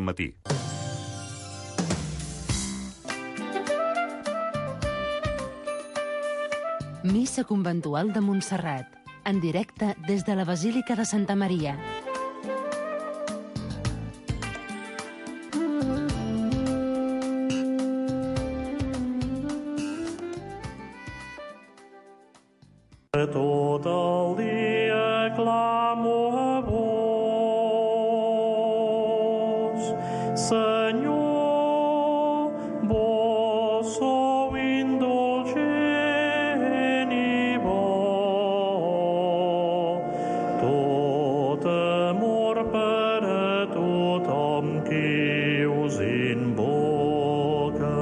matí. Missa conventual de Montserrat, en directe des de la Basílica de Santa Maria. Tot el dia clamo a vos, Senyor, vos sou indulgent i bo, tot amor per a tothom qui us invoca.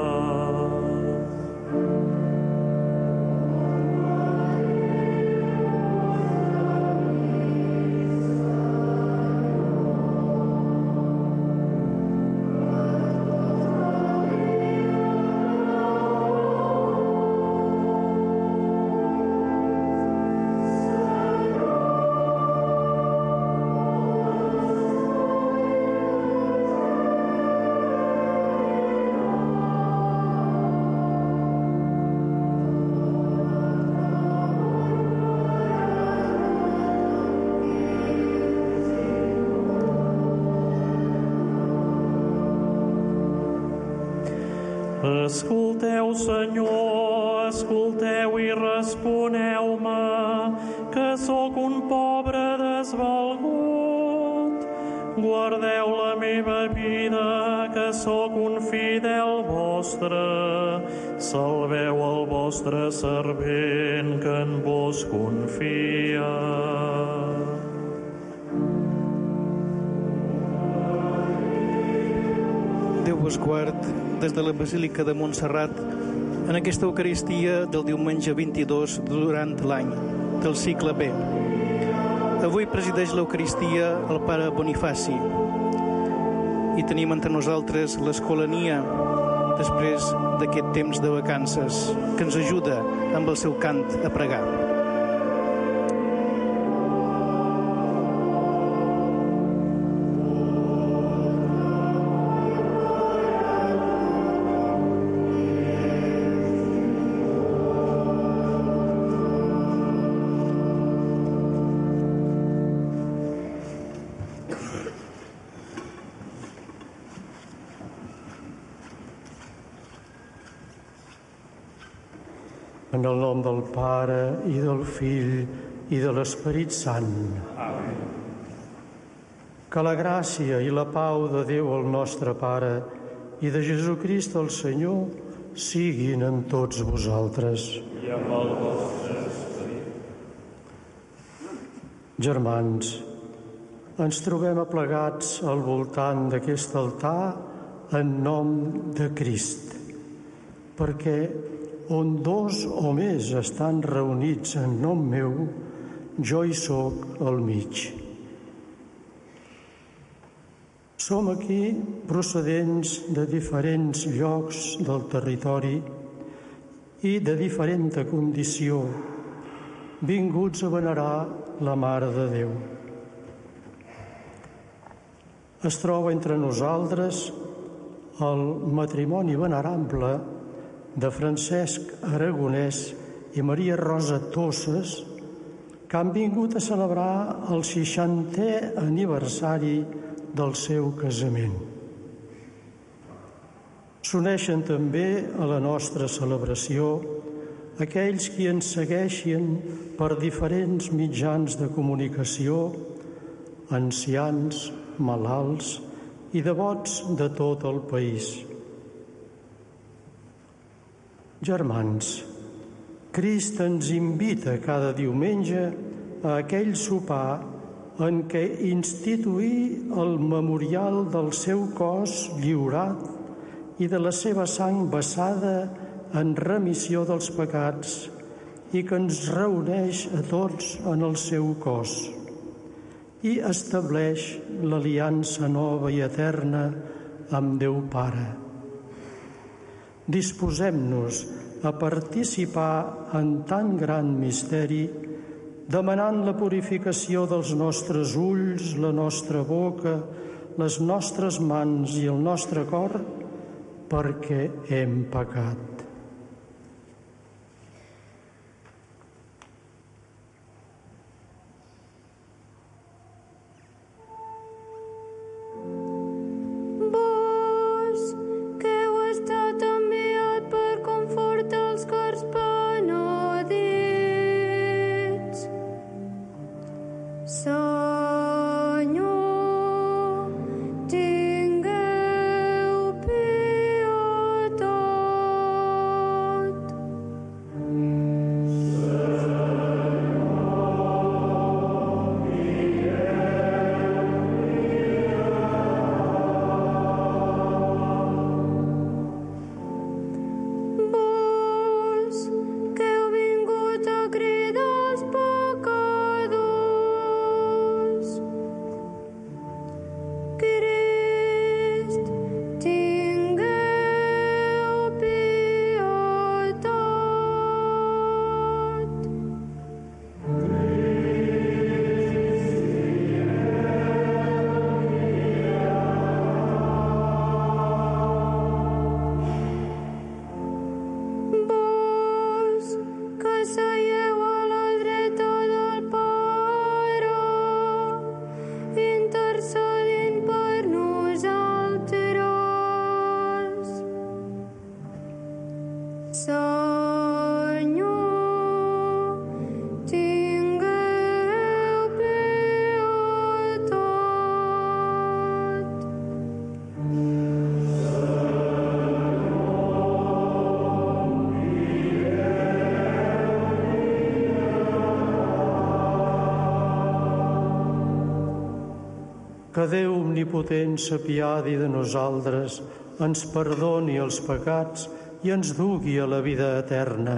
Escolteu, Senyor, escolteu i responeu-me, que sóc un pobre desvalgut. Guardeu la meva vida, que sóc un fidel vostre. Salveu el vostre servent, que en vos confia. Déu vos guard des de la Basílica de Montserrat en aquesta Eucaristia del diumenge 22 durant l'any del cicle B. Avui presideix l'Eucaristia el pare Bonifaci i tenim entre nosaltres l'escolania després d'aquest temps de vacances que ens ajuda amb el seu cant a pregar. En el nom del Pare, i del Fill, i de l'Esperit Sant. Amén. Que la gràcia i la pau de Déu, el nostre Pare, i de Jesucrist, el Senyor, siguin amb tots vosaltres. I amb el vostre esperit. Germans, ens trobem aplegats al voltant d'aquest altar en nom de Crist, perquè on dos o més estan reunits en nom meu, jo hi soc al mig. Som aquí procedents de diferents llocs del territori i de diferent condició, vinguts a venerar la Mare de Déu. Es troba entre nosaltres el matrimoni venerable de Francesc Aragonès i Maria Rosa Tosses, que han vingut a celebrar el 60è aniversari del seu casament. S'uneixen també a la nostra celebració aquells qui ens segueixen per diferents mitjans de comunicació, ancians, malalts i devots de tot el país. Germans, Crist ens invita cada diumenge a aquell sopar en què instituir el memorial del seu cos lliurat i de la seva sang vessada en remissió dels pecats i que ens reuneix a tots en el seu cos i estableix l'aliança nova i eterna amb Déu Pare. Disposem-nos a participar en tan gran misteri, demanant la purificació dels nostres ulls, la nostra boca, les nostres mans i el nostre cor, perquè hem pecat. Que Déu omnipotent s'apiadi de nosaltres, ens perdoni els pecats i ens dugui a la vida eterna.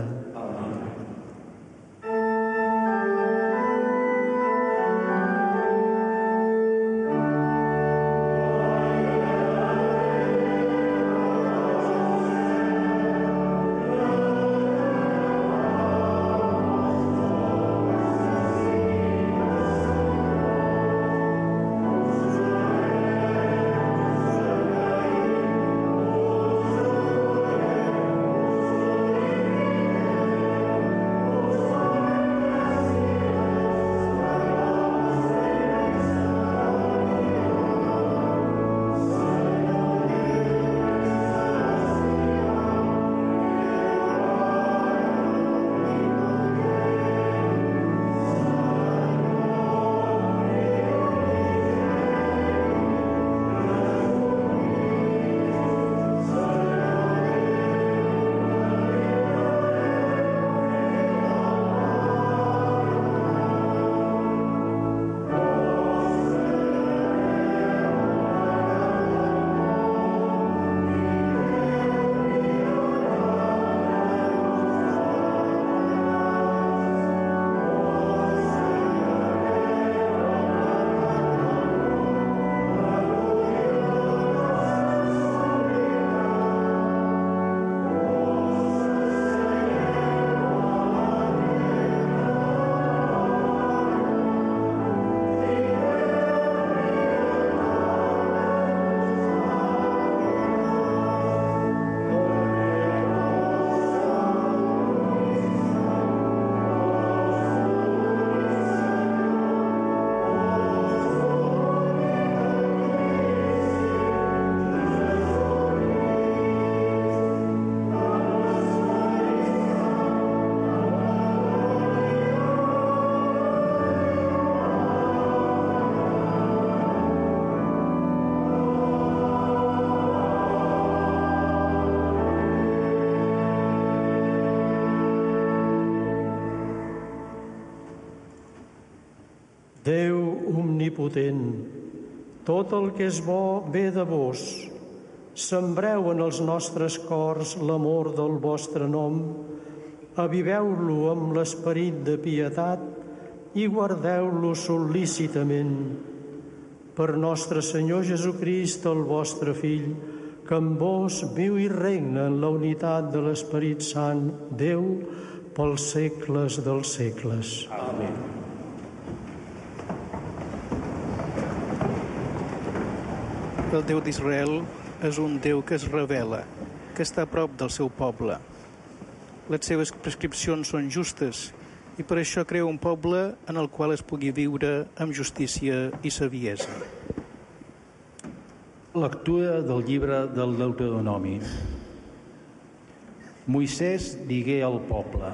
Déu omnipotent, tot el que és bo ve de vos. Sembreu en els nostres cors l'amor del vostre nom, aviveu-lo amb l'esperit de pietat i guardeu-lo sol·lícitament. Per nostre Senyor Jesucrist, el vostre Fill, que amb vos viu i regna en la unitat de l'Esperit Sant, Déu, pels segles dels segles. Amén. El Déu d'Israel és un Déu que es revela, que està a prop del seu poble. Les seves prescripcions són justes i per això crea un poble en el qual es pugui viure amb justícia i saviesa. Lectura del llibre del Deuteronomi. Moisès digué al poble: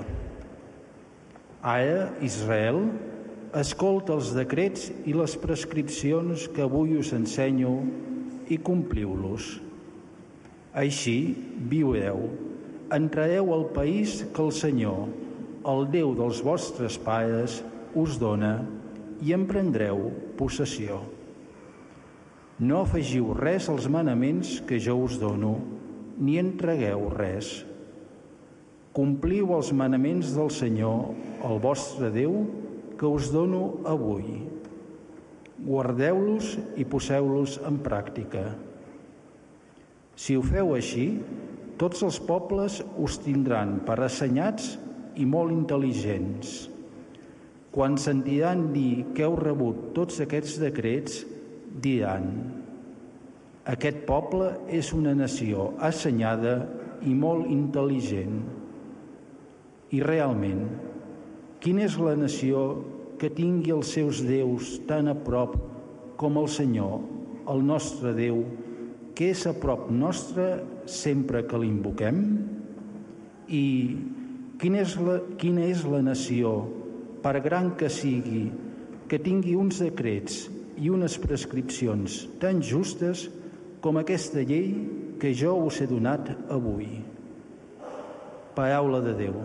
Ara, Israel, escolta els decrets i les prescripcions que avui us ensenyo i compliu-los. Així viureu, entrareu al país que el Senyor, el Déu dels vostres pares, us dona i en prendreu possessió. No afegiu res als manaments que jo us dono, ni en tragueu res. Compliu els manaments del Senyor, el vostre Déu, que us dono avui. Guardeu-los i poseu-los en pràctica. Si ho feu així, tots els pobles us tindran per assenyats i molt intel·ligents. Quan sentiran dir que heu rebut tots aquests decrets, diran: aquest poble és una nació assenyada i molt intel·ligent. I realment, quina és la nació que tingui els seus déus tan a prop com el Senyor, el nostre Déu, que és a prop nostre sempre que l'invoquem? I quina és la nació, per gran que sigui, que tingui uns decrets i unes prescripcions tan justes com aquesta llei que jo us he donat avui? Paraula de Déu.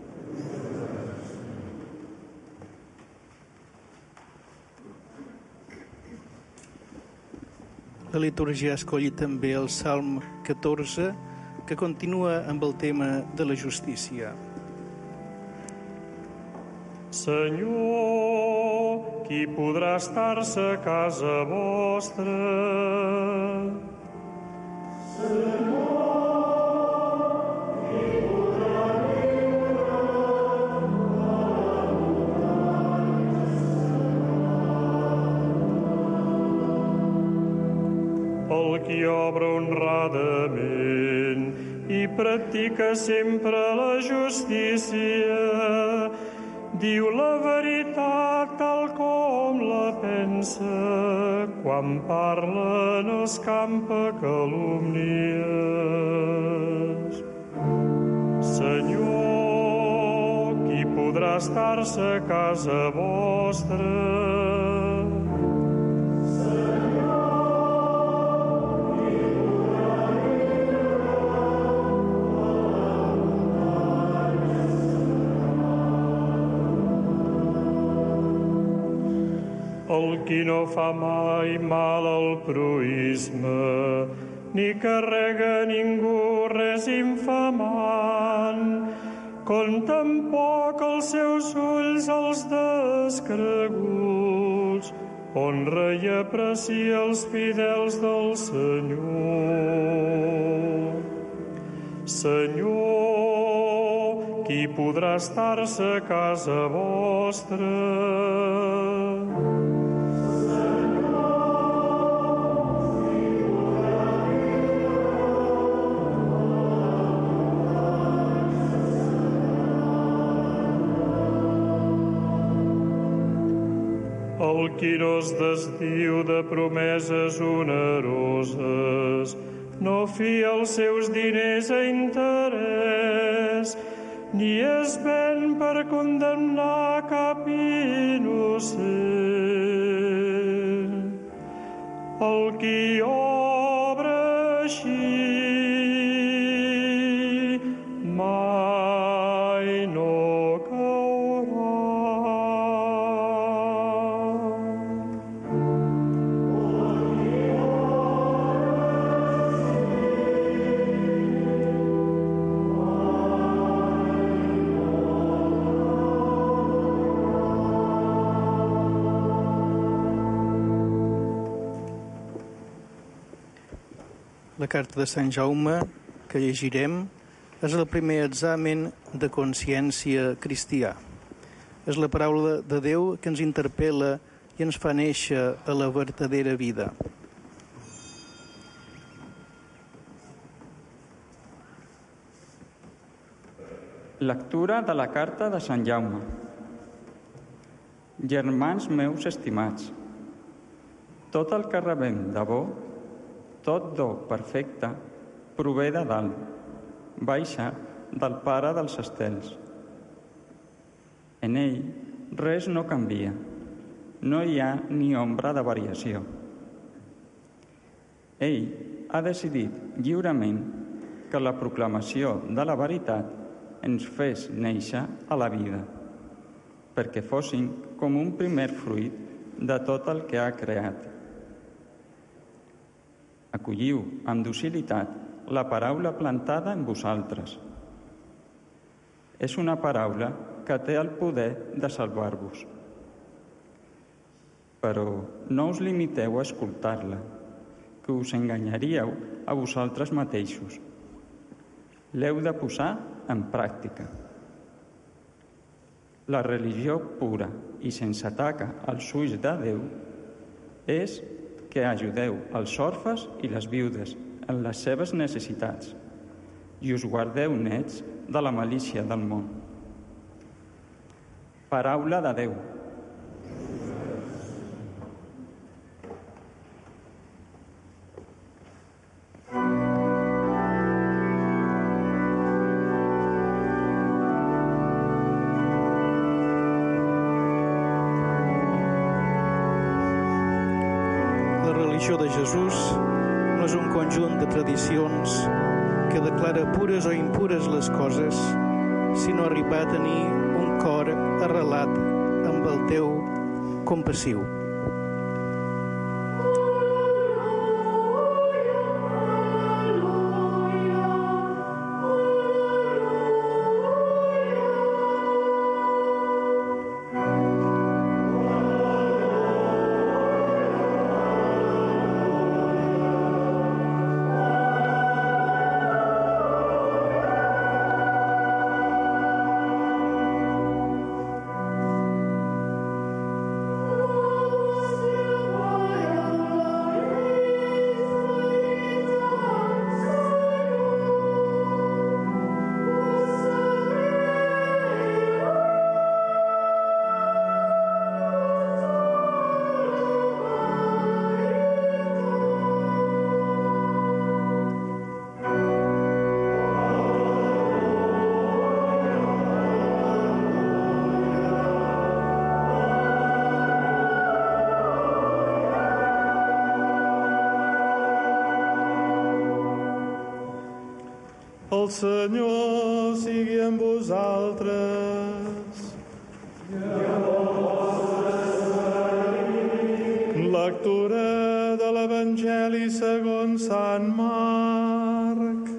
La litúrgia ha escollit també el Salm 14, que continua amb el tema de la justícia. Senyor, qui podrà estar-se a casa vostra? Senyor, qui podrà el qui obra honradament i practica sempre la justícia, diu la veritat tal com la pensa, quan parla no escampa calúmnies. Senyor, qui podrà estar-se a casa vostra? El qui no fa mai mal al proïsme, ni carrega ningú res infamant, com tampoc els seus ulls els descreguts, honra i aprecia els fidels del Senyor. Senyor, qui podrà estar-se a casa vostra? El qui no es desdiu de promeses oneroses, no fia els seus diners a interès, ni es ven per condemnar cap innocent. El qui obra així mai no caurà. La carta de Sant Jaume, que llegirem, és el primer examen de consciència cristià. És la paraula de Déu que ens interpel·la i ens fa néixer a la vertadera vida. Lectura de la carta de Sant Jaume. Germans meus estimats, tot el que rebem de bo, tot do perfecte, prové de dalt, baixa del Pare dels estels. En ell res no canvia, no hi ha ni ombra de variació. Ell ha decidit lliurement que la proclamació de la veritat ens fes néixer a la vida, perquè fossin com un primer fruit de tot el que ha creat. Acolliu amb docilitat la paraula plantada en vosaltres. És una paraula que té el poder de salvar-vos. Però no us limiteu a escoltar-la, que us enganyaríeu a vosaltres mateixos. L'heu de posar en pràctica. La religió pura i sense taca als ulls de Déu és que ajudeu els orfes i les viudes en les seves necessitats i us guardeu nets de la malícia del món. Paraula de Déu. La religió de Jesús no és un conjunt de tradicions que declara pures o impures les coses, sinó arribar a tenir un cor arrelat amb el Déu compassiu. El Senyor sigui amb vosaltres. Lectura de l'Evangeli segons Sant Marc.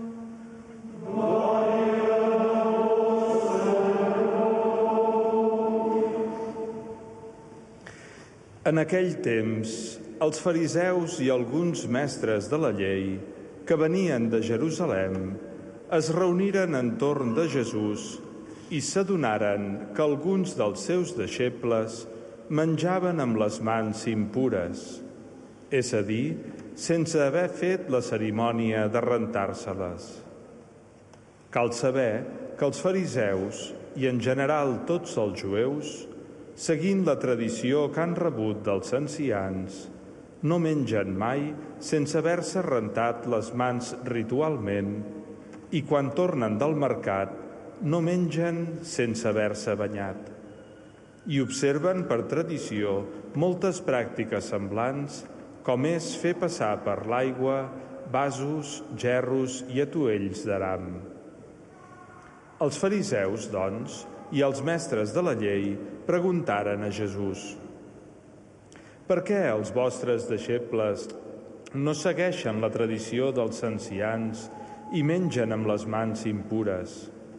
En aquell temps, els fariseus i alguns mestres de la llei que venien de Jerusalem es reuniren entorn de Jesús i s'adonaren que alguns dels seus deixebles menjaven amb les mans impures, és a dir, sense haver fet la cerimònia de rentar-se-les. Cal saber que els fariseus, i en general tots els jueus, seguint la tradició que han rebut dels ancians, no mengen mai sense haver-se rentat les mans ritualment i quan tornen del mercat no mengen sense haver-se banyat. I observen per tradició moltes pràctiques semblants, com és fer passar per l'aigua vasos, gerros i atuells d'aram. Els fariseus, doncs, i els mestres de la llei preguntaren a Jesús: «Per què els vostres deixebles no segueixen la tradició dels ancians i mengen amb les mans impures?»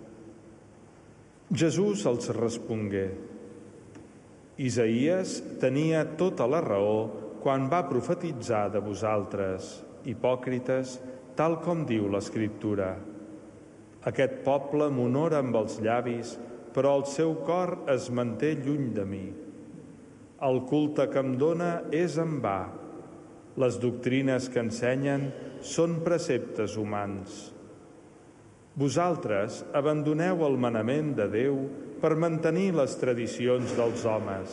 Jesús els respongué: «Isaïes tenia tota la raó quan va profetitzar de vosaltres, hipòcrites, tal com diu l'Escriptura. Aquest poble m'honora amb els llavis, però el seu cor es manté lluny de mi. El culte que em dóna és en va. Les doctrines que ensenyen són preceptes humans. Vosaltres abandoneu el manament de Déu per mantenir les tradicions dels homes.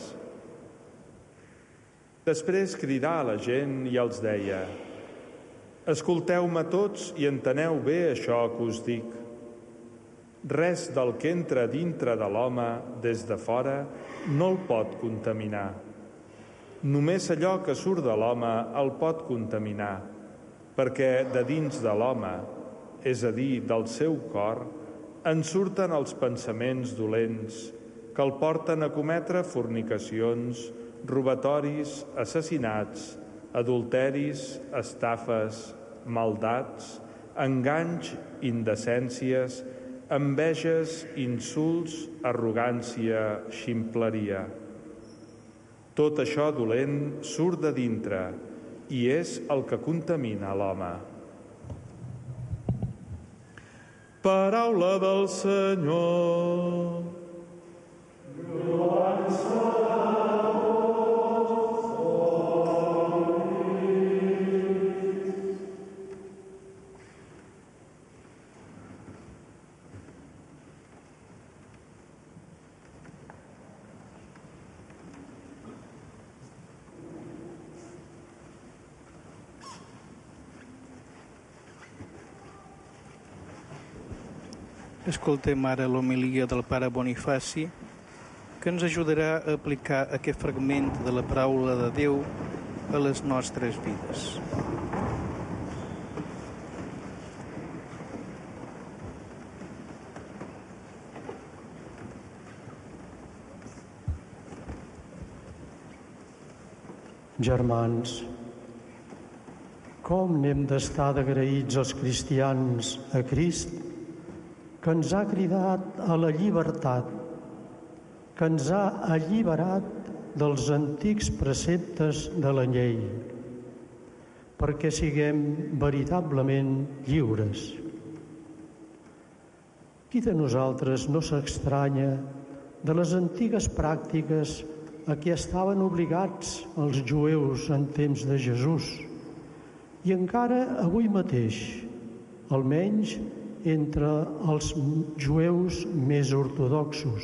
Després cridà a la gent i els deia: escolteu-me tots i enteneu bé això que us dic. Res del que entra dintre de l'home des de fora no el pot contaminar. Només allò que surt de l'home el pot contaminar, perquè de dins de l'home, és a dir, del seu cor, en surten els pensaments dolents que el porten a cometre fornicacions, robatoris, assassinats, adulteris, estafes, maldats, enganys, indecències, enveges, insults, arrogància, ximpleria. Tot això dolent surt de dintre i és el que contamina l'home. Paraula del Senyor. Escoltem ara l'homilia del pare Bonifaci, que ens ajudarà a aplicar aquest fragment de la paraula de Déu a les nostres vides. Germans, com n'hem d'estar d'agraïts els cristians a Crist, que ens ha cridat a la llibertat, que ens ha alliberat dels antics preceptes de la llei, perquè siguem veritablement lliures. Qui de nosaltres no s'estranya de les antigues pràctiques a què estaven obligats els jueus en temps de Jesús i encara avui mateix, almenys entre els jueus més ortodoxos?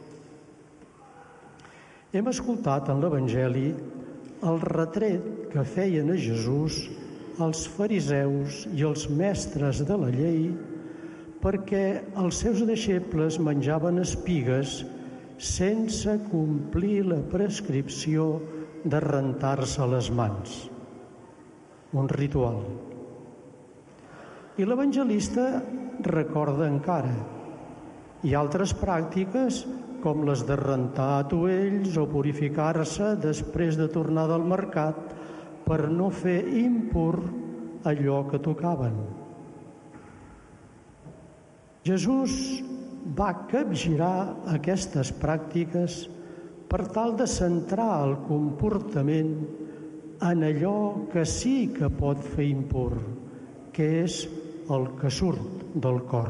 Hem escoltat en l'Evangeli el retret que feien a Jesús els fariseus i els mestres de la llei perquè els seus deixebles menjaven espigues sense complir la prescripció de rentar-se les mans. Un ritual. I l'evangelista recorda encara. Hi ha altres pràctiques, com les de rentar atuells o purificar-se després de tornar del mercat per no fer impur allò que tocaven. Jesús va capgirar aquestes pràctiques per tal de centrar el comportament en allò que sí que pot fer impur, que és el que surt del cor.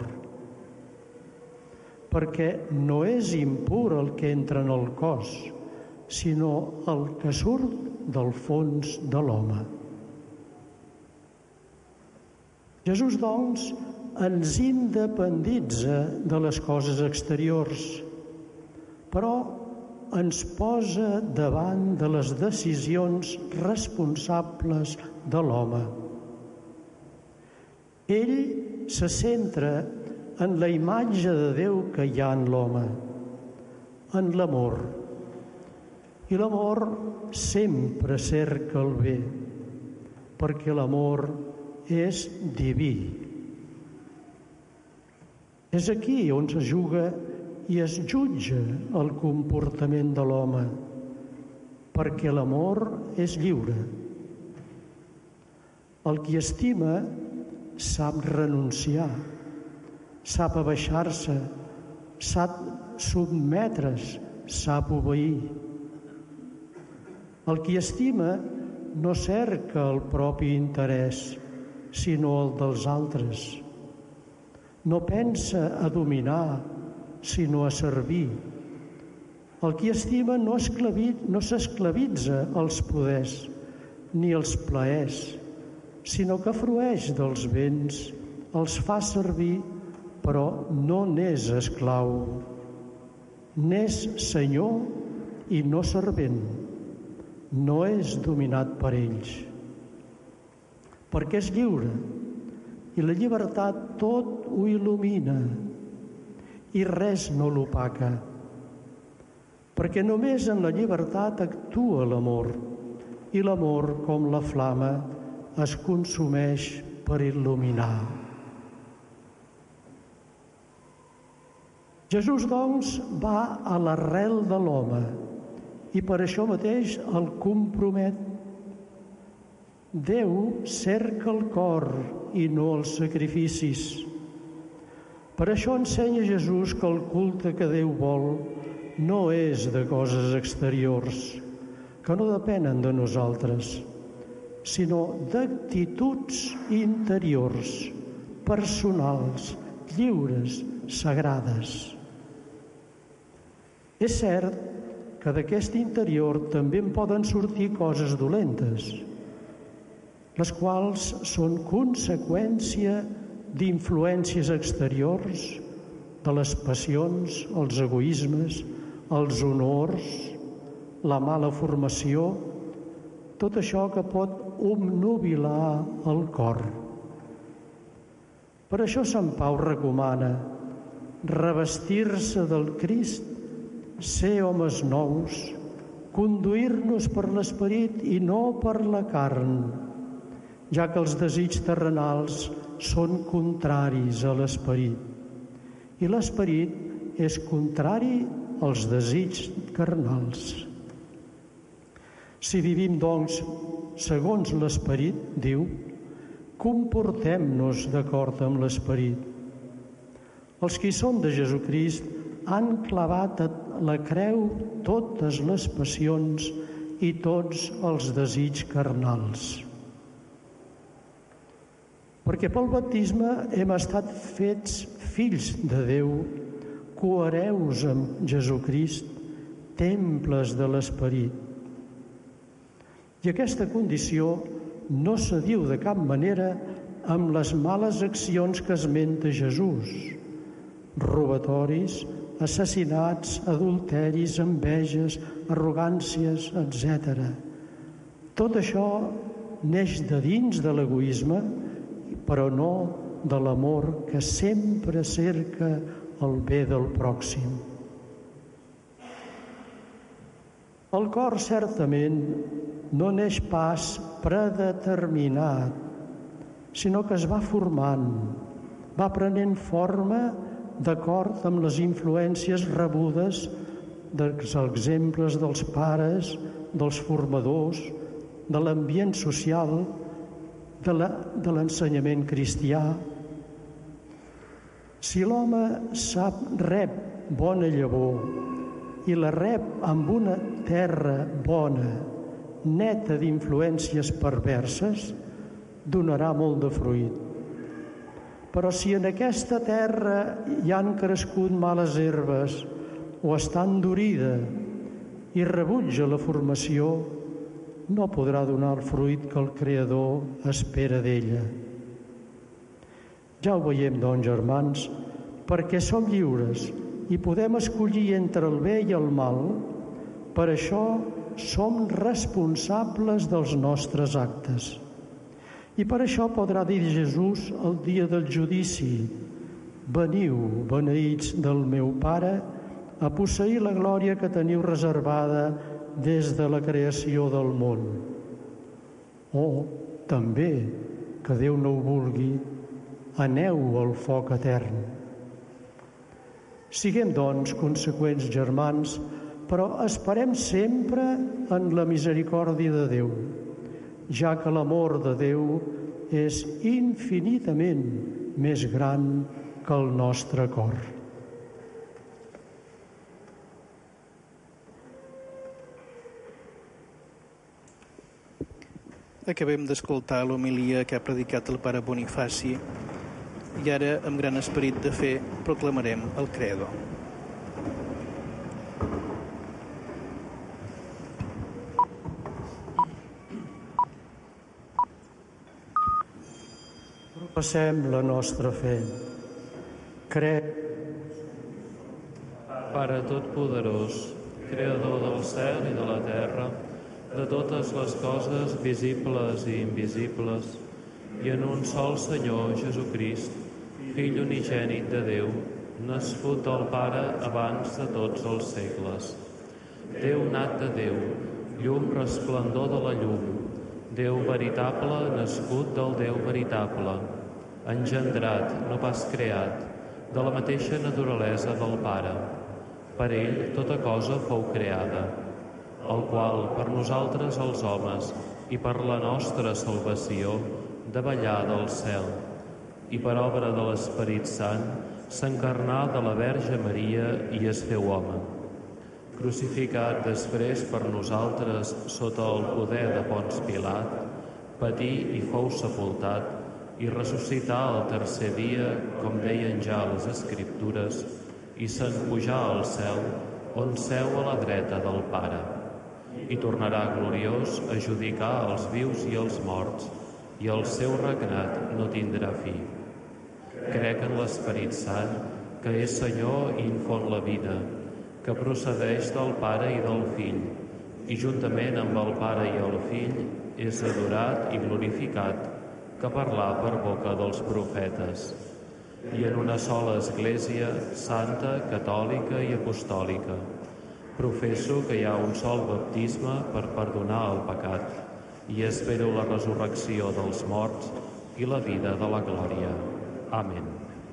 Perquè no és impur el que entra en el cos, sinó el que surt del fons de l'home. Jesús, doncs, ens independitza de les coses exteriors, però ens posa davant de les decisions responsables de l'home. Ell se centra en la imatge de Déu que hi ha en l'home, en l'amor. I l'amor sempre cerca el bé, perquè l'amor és diví. És aquí on se juga i es jutja el comportament de l'home, perquè l'amor és lliure. El qui estima sap renunciar, sap abaixar-se, sap sotmetre's, sap obeir. El qui estima no cerca el propi interès, sinó el dels altres. No pensa a dominar, sinó a servir. El qui estima no s'esclavitza als poders ni als plaers, sinó que frueix dels béns, els fa servir però no n'és esclau. N'és senyor i no servent. No és dominat per ells. Perquè és lliure, i la llibertat tot ho il·lumina, i res no l'opaca. Perquè només en la llibertat actua l'amor, i l'amor, com la flama, es consumeix per il·luminar. Jesús, doncs, va a l'arrel de l'home i per això mateix el compromet. Déu cerca el cor i no els sacrificis. Per això ensenya Jesús que el culte que Déu vol no és de coses exteriors, que no depenen de nosaltres, sinó d'actituds interiors, personals, lliures, sagrades. És cert que d'aquest interior també en poden sortir coses dolentes, les quals són conseqüència d'influències exteriors, de les passions, els egoismes, els honors, la mala formació, tot això que pot obnubilar el cor. Per això Sant Pau recomana revestir-se del Crist, ser homes nous, conduir-nos per l'esperit i no per la carn, ja que els desigs terrenals són contraris a l'esperit, i l'esperit és contrari als desigs carnals. Si vivim, doncs, segons l'esperit, diu, comportem-nos d'acord amb l'esperit. Els que hi són de Jesucrist han clavat a la creu totes les passions i tots els desigs carnals. Perquè pel baptisme hem estat fets fills de Déu, cohereus amb Jesucrist, temples de l'esperit. I aquesta condició no s'adiu de cap manera amb les males accions que esmenta Jesús: robatoris, assassinats, adulteris, enveges, arrogàncies, etc. Tot això neix de dins de l'egoisme, però no de l'amor que sempre cerca el bé del pròxim. El cor certament no neix pas predeterminat, sinó que es va formant, va prenent forma d'acord amb les influències rebudes dels exemples dels pares, dels formadors, de l'ambient social, de l'ensenyament cristià. Si l'home rep bona llavor i la rep amb una terra bona, neta d'influències perverses, donarà molt de fruit. Però si en aquesta terra hi han crescut males herbes o està endurida i rebutja la formació, no podrà donar el fruit que el Creador espera d'ella. Ja ho veiem, doncs, germans, perquè som lliures i podem escollir entre el bé i el mal. Per això som responsables dels nostres actes. I per això podrà dir Jesús el dia del judici: veniu, beneïts del meu Pare, a posseir la glòria que teniu reservada des de la creació del món. O, també, que Déu no ho vulgui, aneu al foc etern. Siguem, doncs, conseqüents, germans, però esperem sempre en la misericòrdia de Déu, ja que l'amor de Déu és infinitament més gran que el nostre cor. Acabem d'escoltar l'homilia que ha predicat el pare Bonifaci i ara, amb gran esperit de fe, proclamarem el credo. Professem la nostra fe. Crec Pare Totpoderós, Creador del cel i de la terra, de totes les coses visibles i invisibles, i en un sol Senyor Jesucrist, Fill unigènit de Déu, nascut del Pare abans de tots els segles. Déu nat de Déu, llum resplendor de la llum, Déu veritable nascut del Déu veritable, engendrat, no pas creat, de la mateixa naturalesa del Pare. Per ell tota cosa fou creada, el qual per nosaltres els homes i per la nostra salvació davallà del cel, i per obra de l'Esperit Sant s'encarnà de la Verge Maria i es féu home. Crucificat després per nosaltres sota el poder de Ponç Pilat, patí i fou sepultat, i ressuscità el tercer dia, com deien ja les Escriptures, i se'n pujà al cel, on seu a la dreta del Pare, i tornarà gloriós a judicar els vius i els morts, i el seu regnat no tindrà fi. Crec en l'Esperit Sant, que és Senyor i infon la vida, que procedeix del Pare i del Fill, i juntament amb el Pare i el Fill és adorat i glorificat, que parlà per boca dels profetes. I en una sola Església, santa, catòlica i apostòlica. Professo que hi ha un sol baptisme per perdonar el pecat, i espero la resurrecció dels morts i la vida de la glòria. Amén.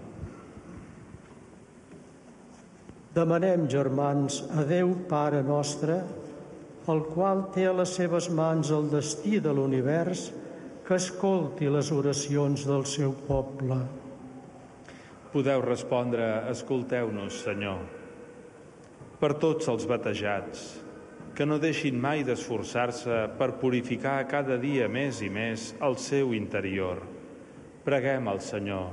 Demanem, germans, a Déu Pare nostre, el qual té a les seves mans el destí de l'univers, que escolti les oracions del seu poble. Podeu respondre, escolteu-nos, Senyor. Per tots els batejats, que no deixin mai d'esforçar-se per purificar cada dia més i més el seu interior. Preguem al Senyor.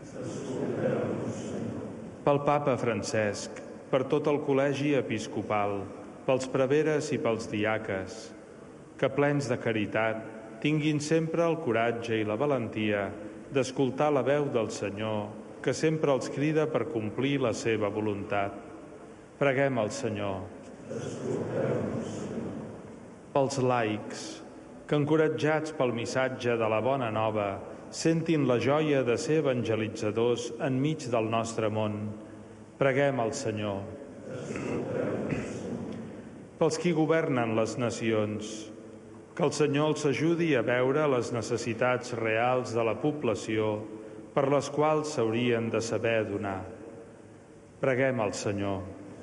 Pel Papa Francesc, per tot el col·legi episcopal, pels preveres i pels diaques, que plens de caritat tinguin sempre el coratge i la valentia d'escoltar la veu del Senyor, que sempre els crida per complir la seva voluntat. Preguem al Senyor. Pels laics, que encoratjats pel missatge de la bona nova, sentin la joia de ser evangelitzadors enmig del nostre món. Preguem al Senyor. Pels qui governen les nacions, que el Senyor els ajudi a veure les necessitats reals de la població per les quals s'haurien de saber donar. Preguem al Senyor.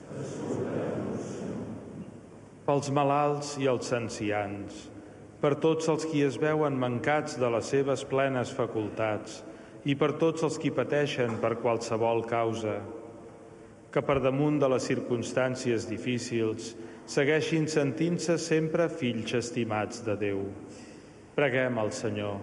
Pels malalts i els ancians, per tots els qui es veuen mancats de les seves plenes facultats i per tots els qui pateixen per qualsevol causa, que per damunt de les circumstàncies difícils segueixin sentint-se sempre fills estimats de Déu. Preguem al Senyor.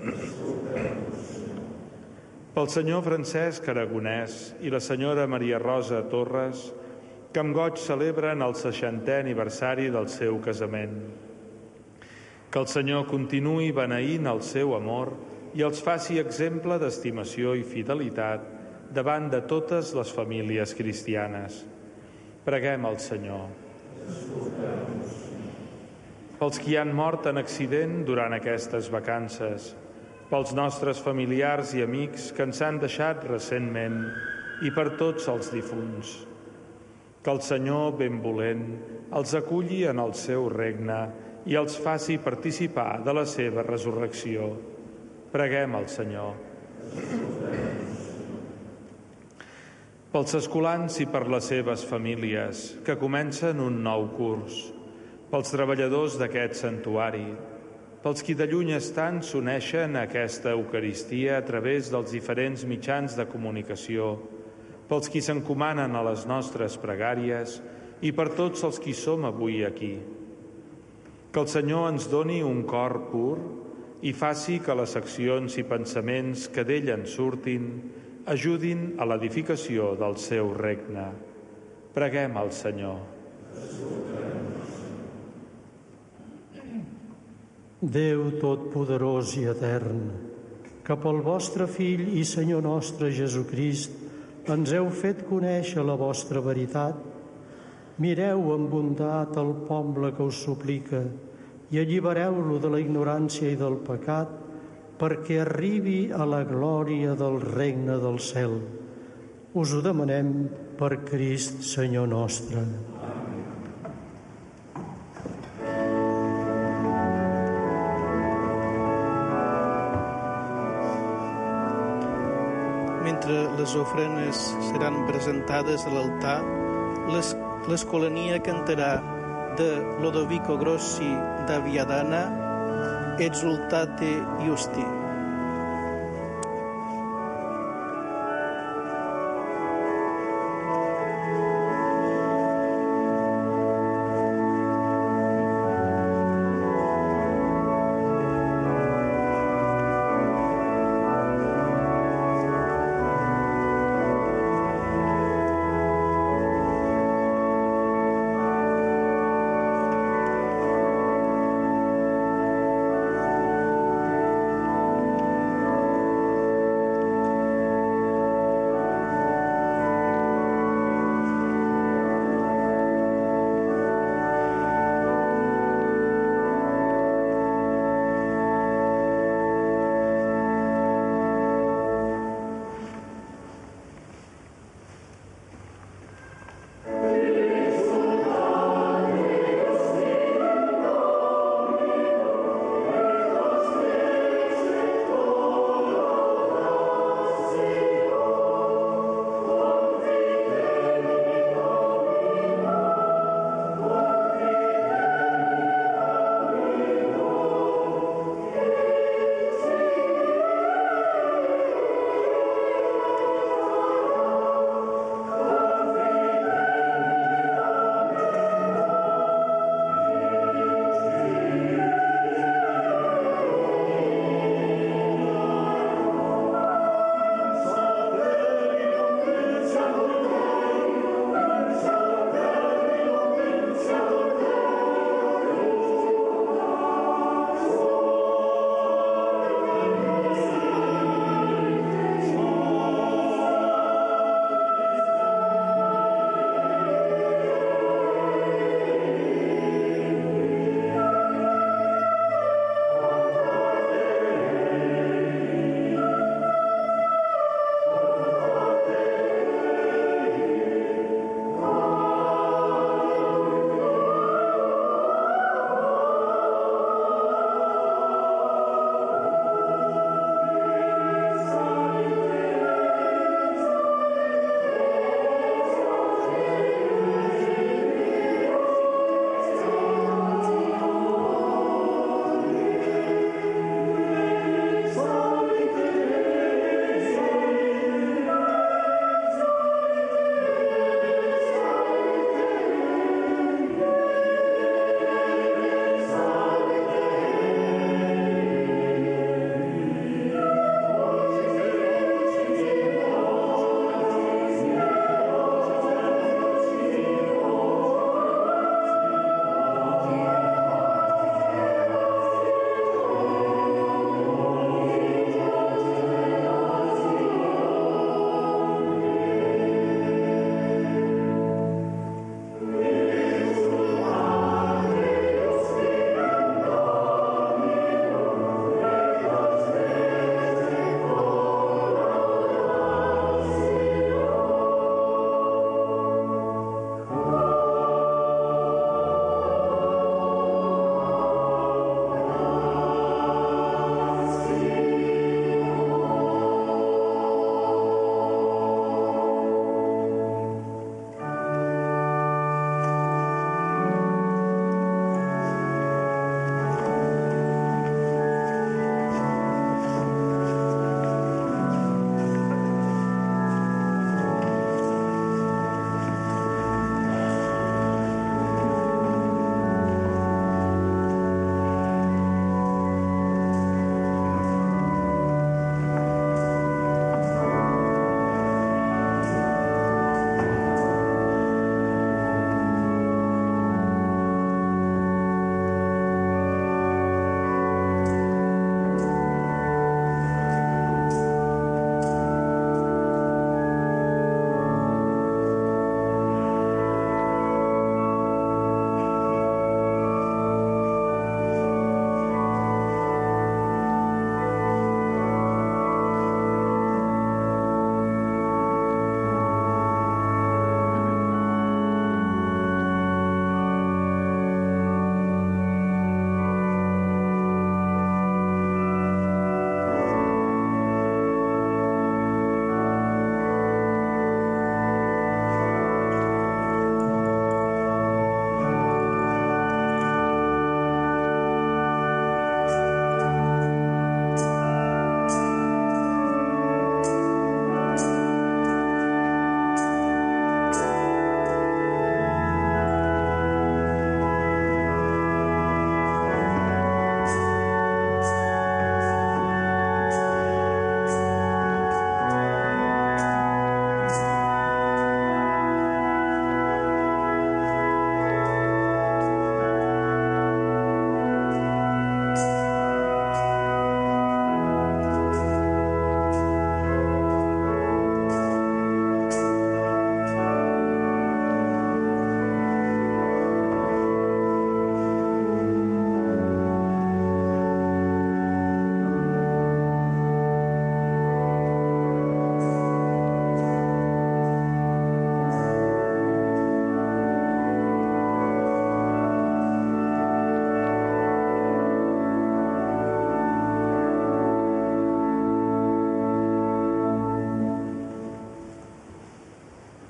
Pel senyor Francesc Aragonès i la senyora Maria Rosa Torres, que amb goig celebren el 60è aniversari del seu casament. Que el Senyor continuï beneint el seu amor i els faci exemple d'estimació i fidelitat davant de totes les famílies cristianes. Preguem al Senyor. Pels qui han mort en accident durant aquestes vacances, pels nostres familiars i amics que ens han deixat recentment i per tots els difunts. Que el Senyor benvolent els aculli en el seu regne i els faci participar de la seva resurrecció. Preguem al Senyor. Pels escolans i per les seves famílies, que comencen un nou curs. Pels treballadors d'aquest santuari, pels qui de lluny estan s'uneixen a aquesta Eucaristia a través dels diferents mitjans de comunicació, pels qui s'encomanen a les nostres pregàries i per tots els qui som avui aquí. Que el Senyor ens doni un cor pur i faci que les accions i pensaments que d'ell en surtin ajudin a l'edificació del seu regne. Preguem al Senyor. Déu Totpoderós i etern, que pel vostre Fill i Senyor nostre Jesucrist ens heu fet conèixer la vostra veritat. Mireu amb bondat el poble que us suplica i allibereu-lo de la ignorància i del pecat perquè arribi a la glòria del regne del cel. Us ho demanem per Crist, Senyor nostre. Mentre les ofrenes seran presentades a l'altar, l'escolania cantarà de Lodovico Grossi da Viadana, Exultate Iusti.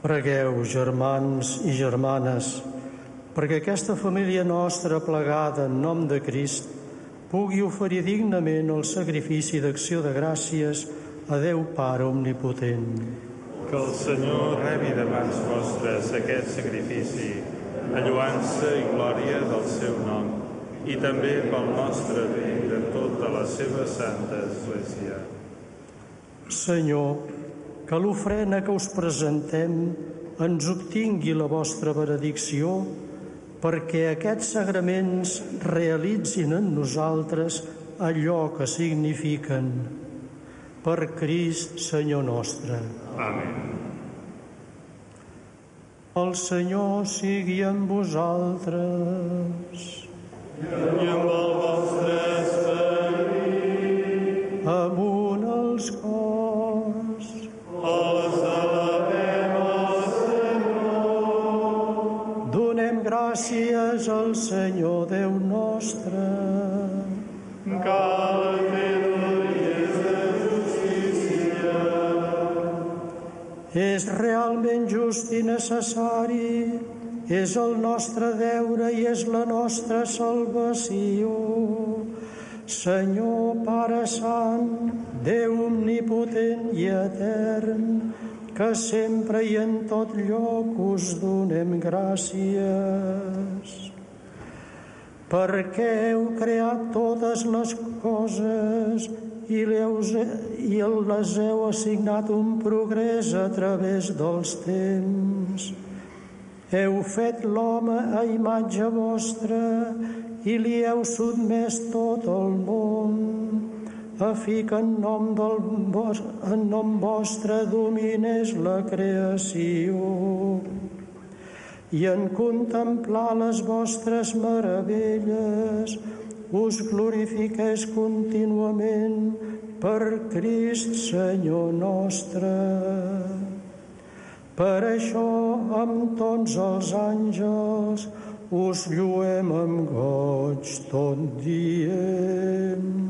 Pregueu, germans i germanes, perquè aquesta família nostra plegada en nom de Crist pugui oferir dignament el sacrifici d'acció de gràcies a Déu Pare Omnipotent. Que el Senyor rebi de mans vostres aquest sacrifici, alluança i glòria del seu nom, i també pel nostre bé i de tota la seva santa Església. Senyor, que l'ofrena que us presentem ens obtingui la vostra benedicció perquè aquests sagraments realitzin en nosaltres allò que signifiquen. Per Crist, Senyor nostre. Amén. El Senyor sigui amb vosaltres. I amb el vostre esperit. Amunt els cors. Els alabem al Senyor. Donem gràcies al Senyor Déu nostre. Cal fer-ho i és de justícia. És realment just i necessari, és el nostre deure i és la nostra salvació. Senyor Pare Sant, Déu omnipotent i etern, que sempre i en tot lloc us donem gràcies. Perquè heu creat totes les coses i les heu assignat un progrés a través dels temps. Heu fet l'home a imatge vostra i li heu sotmès tot el món, a fi que en nom vostre dominés la creació. I en contemplar les vostres meravelles us glorifiqués contínuament per Crist, Senyor nostre. Per això, amb tots els àngels, us lluem amb goig tot dient.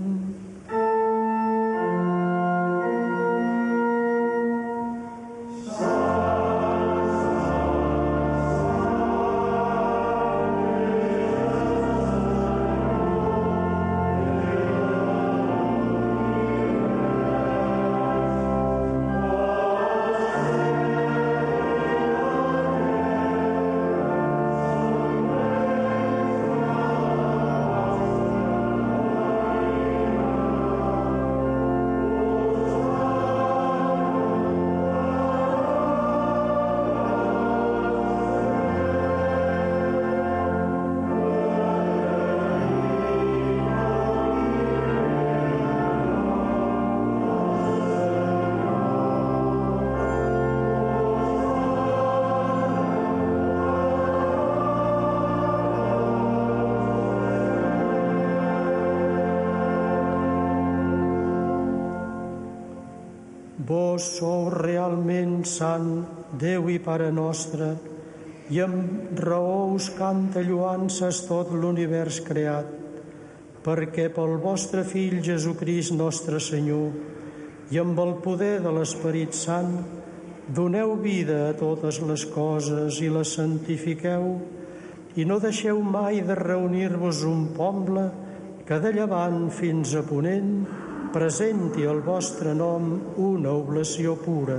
Vos sou realment sant, Déu i Pare nostre, i amb raó us canta lloances tot l'univers creat, perquè pel vostre Fill Jesucrist nostre Senyor i amb el poder de l'Esperit Sant doneu vida a totes les coses i les santifiqueu i no deixeu mai de reunir-vos un poble que de llevant fins a ponent presenti al vostre nom una oblació pura.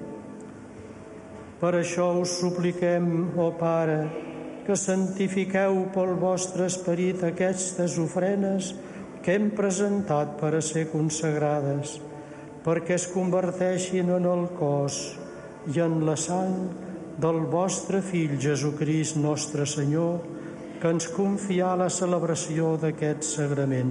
Per això us supliquem, ó Pare, que santifiqueu pel vostre esperit aquestes ofrenes que hem presentat per a ser consagrades, perquè es converteixin en el cos i en la sang del vostre Fill Jesucrist nostre Senyor, que ens confià la celebració d'aquest sagrament.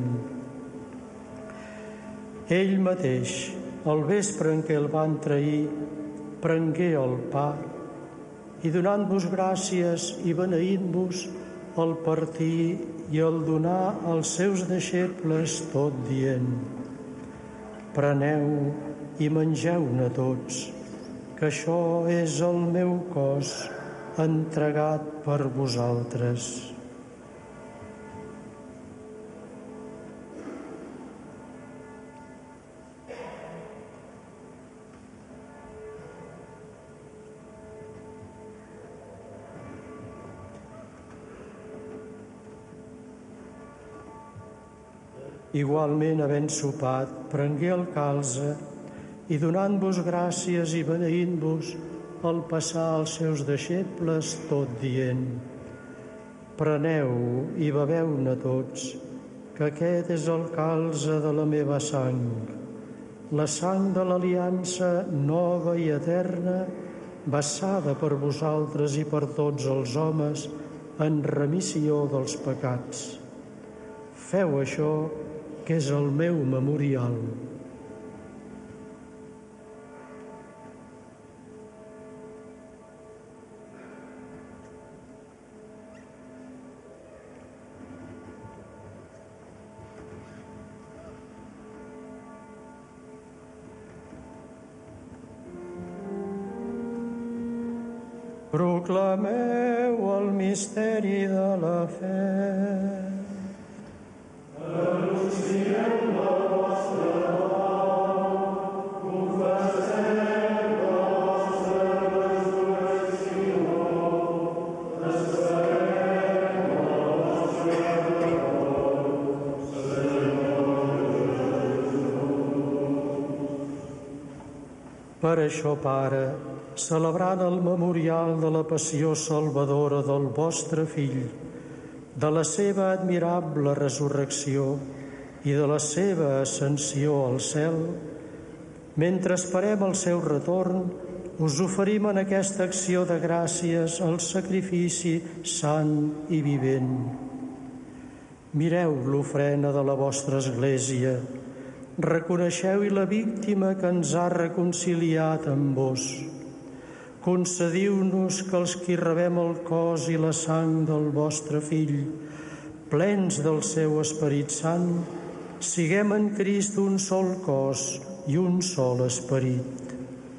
Ell mateix, al vespre en què el van trair, prengué el pa i donant-vos gràcies i beneint-vos, el partir i el donar als seus deixebles tot dient: preneu i mengeu-ne tots, que això és el meu cos entregat per vosaltres. Igualment, havent sopat, prengué el calze i donant-vos gràcies i beneint-vos, el passar als seus deixebles, tot dient: preneu i beveu-ne tots, que aquest és el calze de la meva sang, la sang de l'aliança nova i eterna, vessada per vosaltres i per tots els homes en remissió dels pecats. Feu això, que és el meu memorial. Proclameu el misteri de la fe. Anunciem la vostra mort, confessem la vostra resurrecció, esperem la vostra retorn, Senyor Jesús. Per això, Pare, celebrant el memorial de la passió salvadora del vostre Fill, de la seva admirable resurrecció i de la seva ascensió al cel, mentre esperem el seu retorn, us oferim en aquesta acció de gràcies el sacrifici sant i vivent. Mireu l'ofrena de la vostra Església, reconeixeu-hi la víctima que ens ha reconciliat amb vos. Concediu-nos que els qui rebem el cos i la sang del vostre Fill, plens del seu Esperit Sant, siguem en Crist un sol cos i un sol esperit.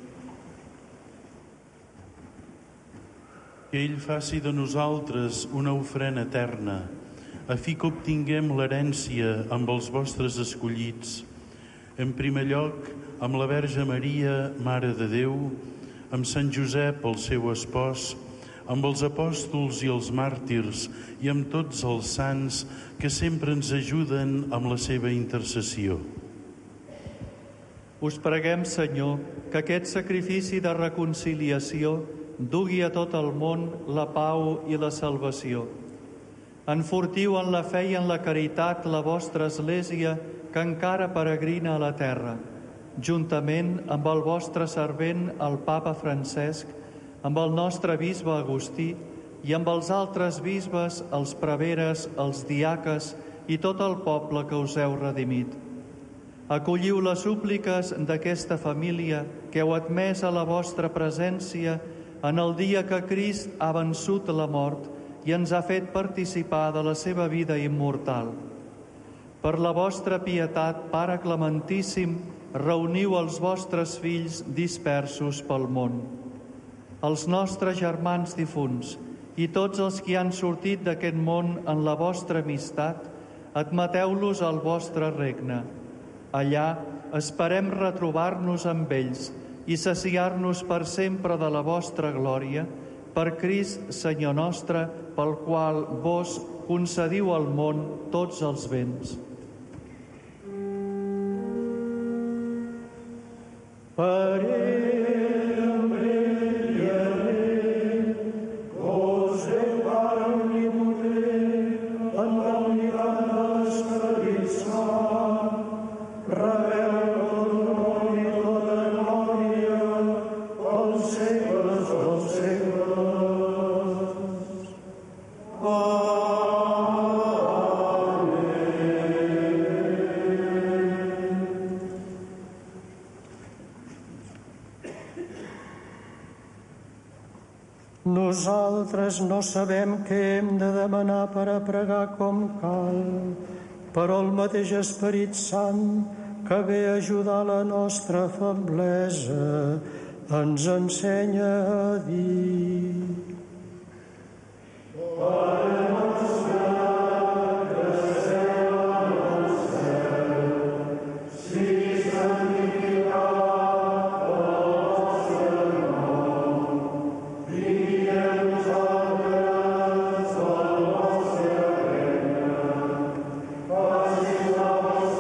Que ell faci de nosaltres una ofrena eterna, a fi que obtinguem l'herència amb els vostres escollits. En primer lloc, amb la Verge Maria, Mare de Déu, amb Sant Josep, el seu espòs, amb els apòstols i els màrtirs i amb tots els sants que sempre ens ajuden amb la seva intercessió. Us preguem, Senyor, que aquest sacrifici de reconciliació dugui a tot el món la pau i la salvació. Enfortiu en la fe i en la caritat la vostra Església que encara peregrina a la terra, juntament amb el vostre servent, el Papa Francesc, amb el nostre bisbe Agustí i amb els altres bisbes, els preveres, els diaques i tot el poble que us heu redimit. Acolliu les súpliques d'aquesta família que heu admès a la vostra presència en el dia que Crist ha vençut la mort i ens ha fet participar de la seva vida immortal. Per la vostra pietat, Pare Clementíssim, reuniu els vostres fills dispersos pel món. Els nostres germans difunts i tots els que han sortit d'aquest món en la vostra amistat, admeteu-los al vostre regne. Allà esperem retrobar-nos amb ells i saciar-nos per sempre de la vostra glòria, per Crist, Senyor nostre, pel qual vos concediu al món tots els béns. Per ell, amb ell i en ell, vos Déu Pare omnipotent, en la unitat de l'Esperit Sant, rebeu tot honor i tota glòria pels segles dels segles. Nosaltres no sabem què hem de demanar per a pregar com cal, però el mateix Esperit Sant, que ve a ajudar la nostra feblesa, ens ensenya a dir: Pare nostre, que esteu al cel, sigui santificat el vostre nom. Vingui a nosaltres el vostre regne. Faci la vostra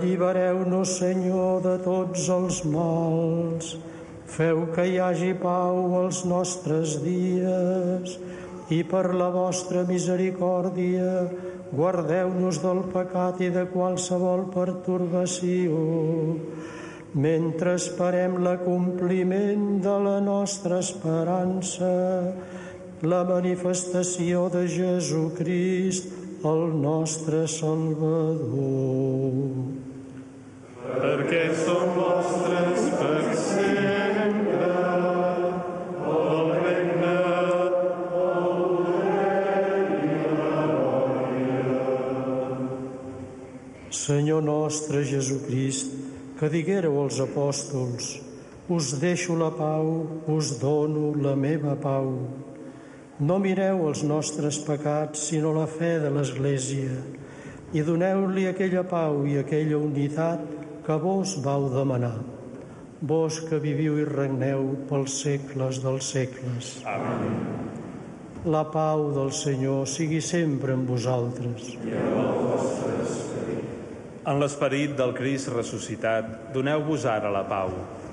Allibereu-nos, Senyor, de tots els mals. Feu que hi hagi pau als nostres dies i per la vostra misericòrdia guardeu-nos del pecat i de qualsevol pertorbació, mentre esperem l'acompliment de la nostra esperança, la manifestació de Jesucrist, el nostre Salvador. Perquè som vostres per sempre, el regne, el poder i la glòria. Senyor nostre Jesucrist, que diguéreu als apòstols: us deixo la pau, us dono la meva pau. No mireu els nostres pecats, sinó la fe de l'Església, i doneu-li aquella pau i aquella unitat que vos vau demanar. Vos que viviu i regneu pels segles dels segles. Amén. La pau del Senyor sigui sempre amb vosaltres. I amb el vostre esperit. En l'esperit del Crist ressuscitat, doneu-vos ara la pau.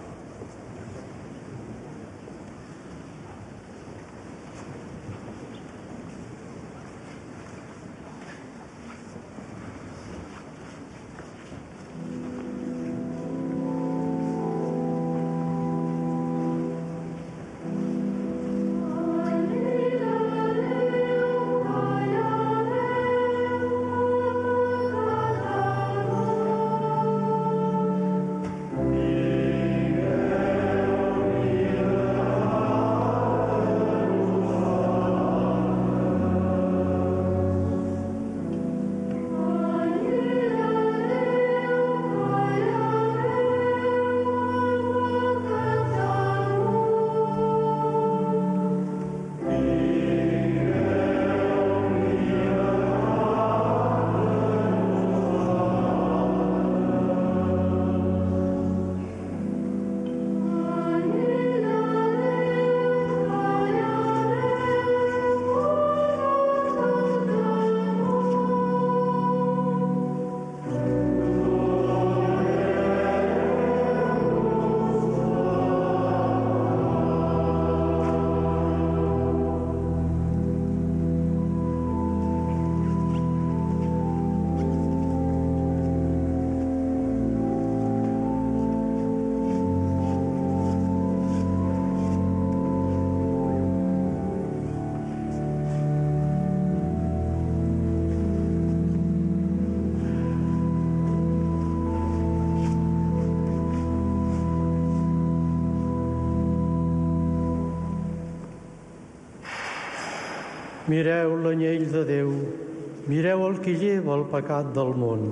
Mireu l'anyell de Déu, mireu el que lleva el pecat del món.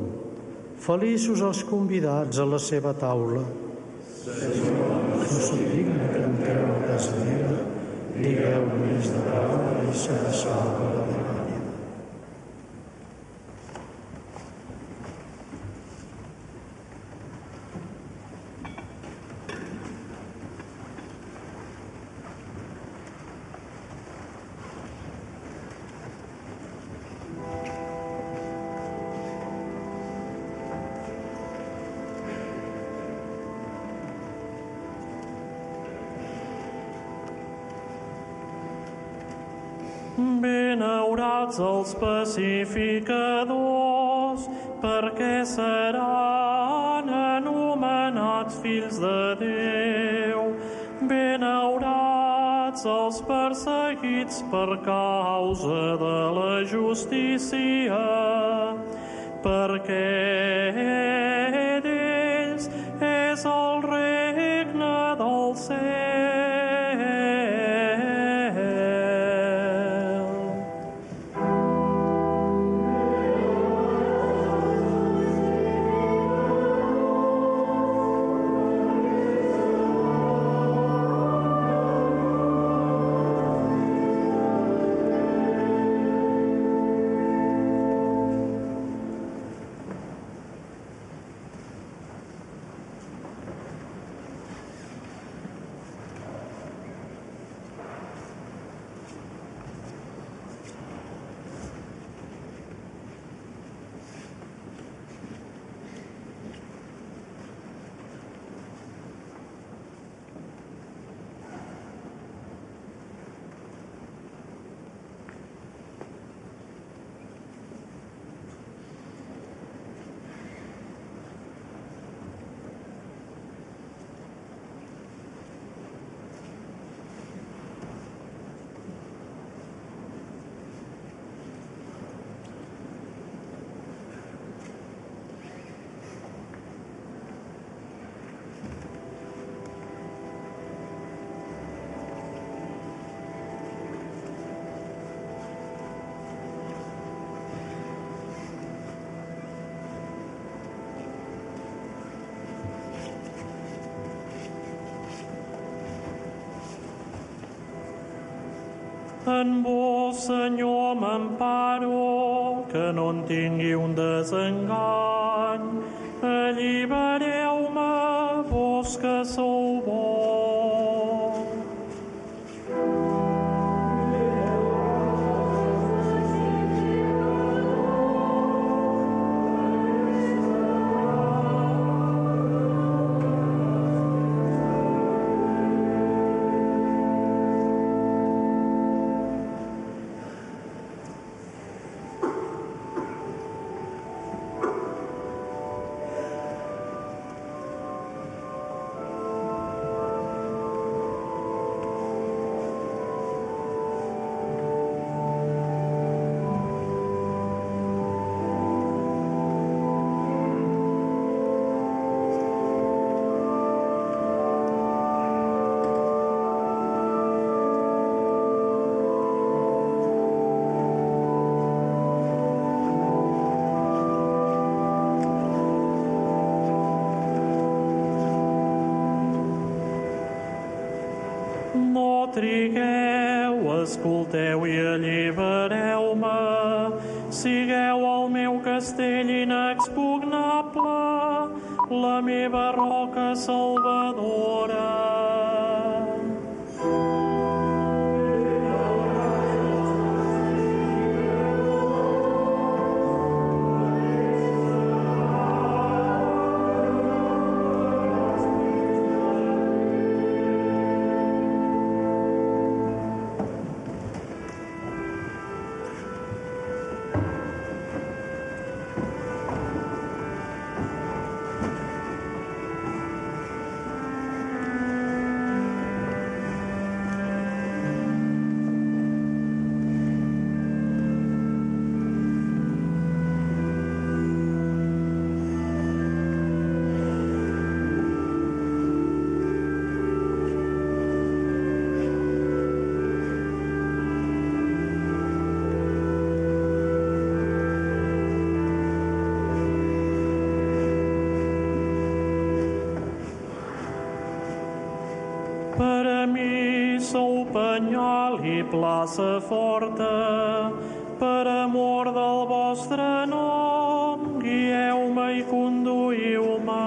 Feliços els convidats a la seva taula. Senyor, no soc digne que entreu a casa meva, digueu només de paraula i serà salva la meva vida. Benaurats els pacificadors, perquè seran anomenats fills de Déu. Benaurats els perseguits per causa de la justícia, perquè d'ells és el regne del cel. En vos, Senyor, m'emparo, que no en tingui un desengany. Allibereu-me, vos que sou bons. No trigueu, escolteu i allibereu-me. Sigueu el meu castell inexpugnable, la meva roca salvadora. Per a mi sou penyal i plaça forta, per amor del vostre nom, guieu-me i conduïu-me.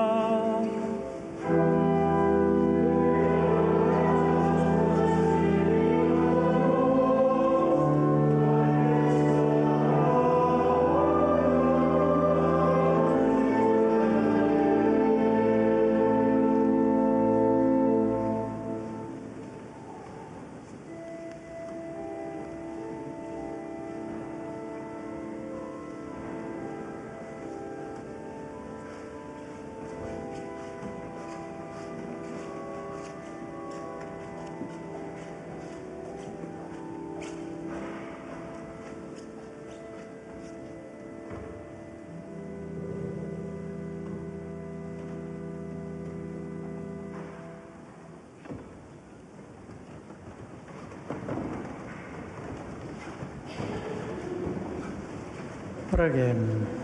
Preguem.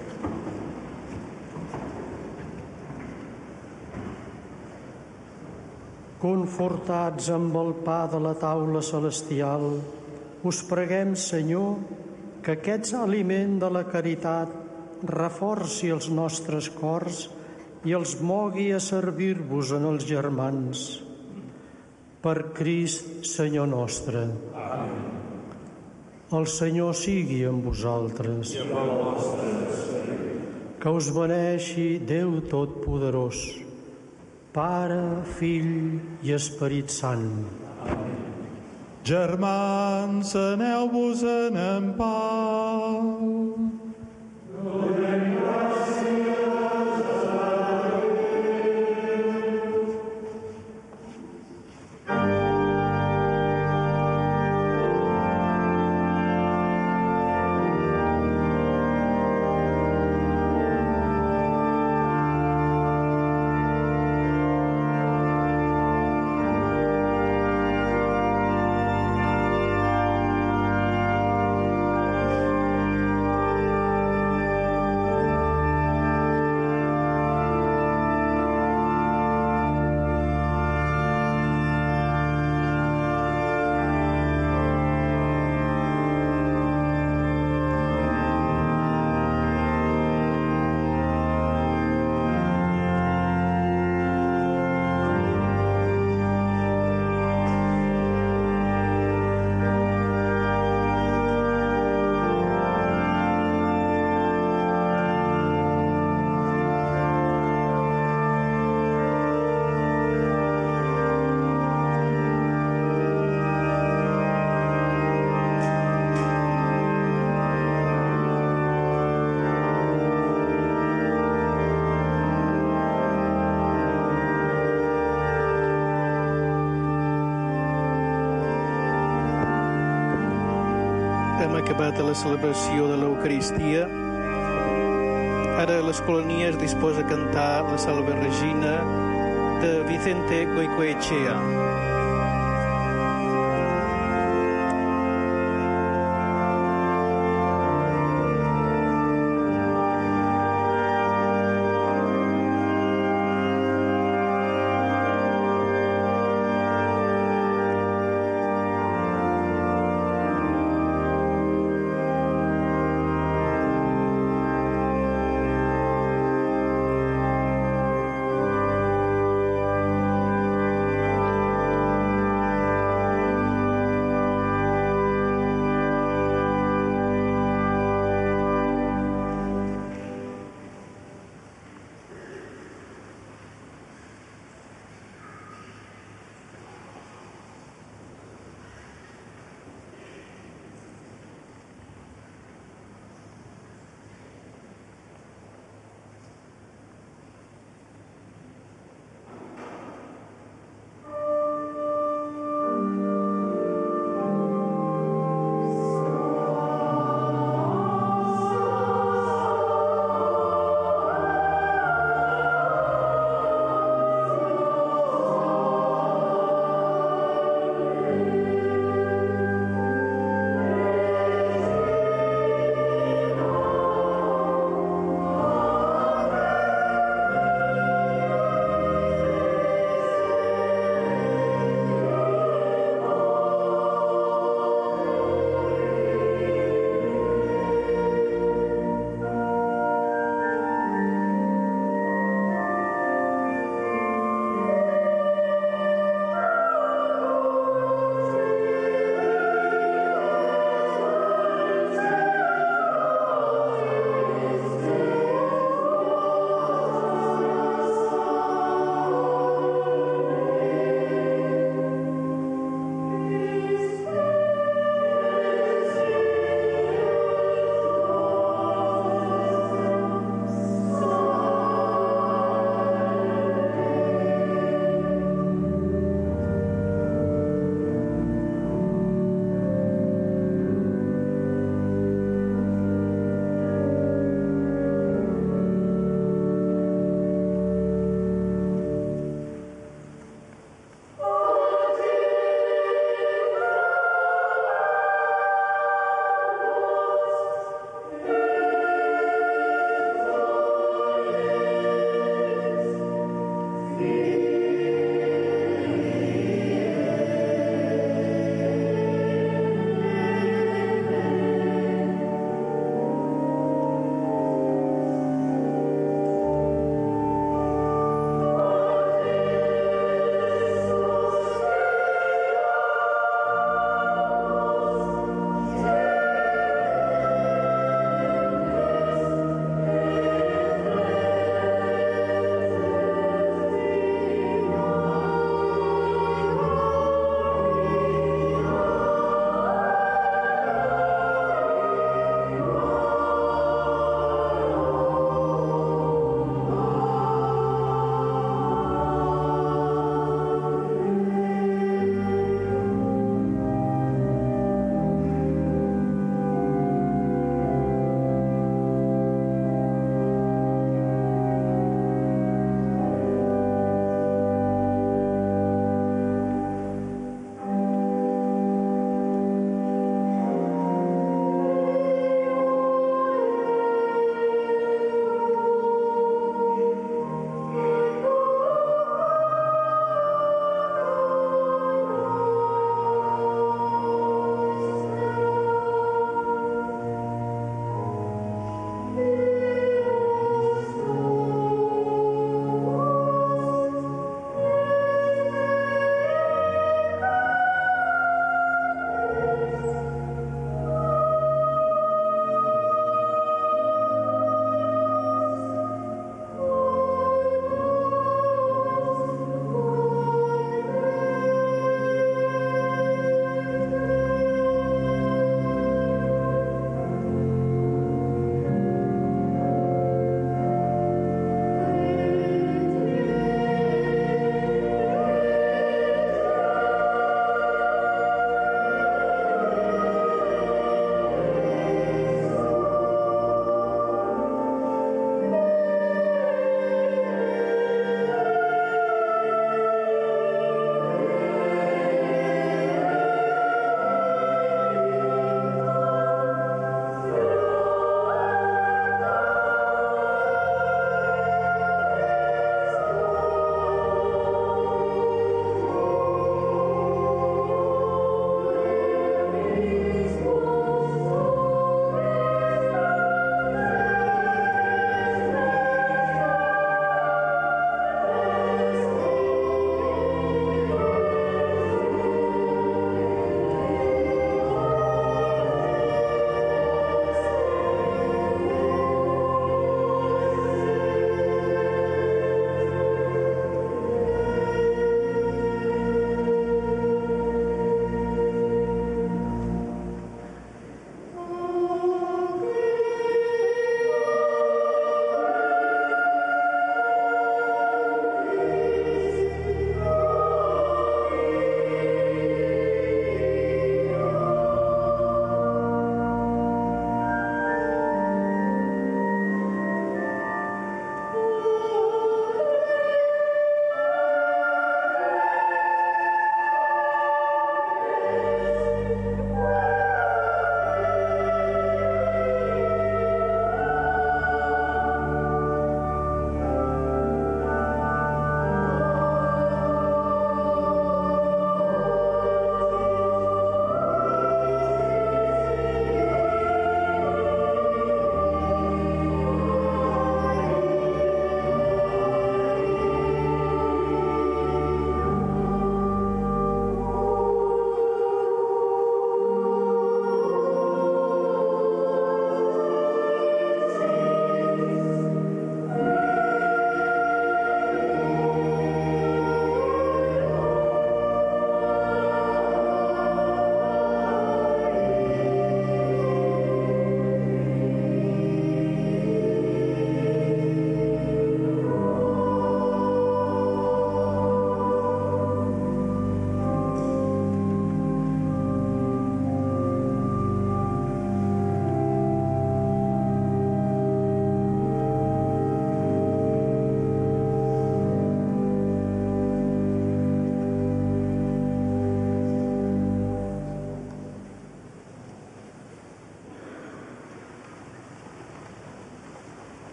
Confortats amb el pa de la taula celestial, us preguem, Senyor, que aquest aliment de la caritat reforci els nostres cors i els mogui a servir-vos en els germans. Per Crist, Senyor nostre. Amén. El Senyor sigui amb vosaltres. I amb el vostre esperit. Que us beneixi Déu Totpoderós, Pare, Fill i Esperit Sant. Amén. Germans, aneu-vos-en en pau. Donem gràcies a Déu. hem acabat la celebració de l'Eucaristia. Ara l'Escolania es disposa a cantar la Salve Regina de Vicente Goicoechea.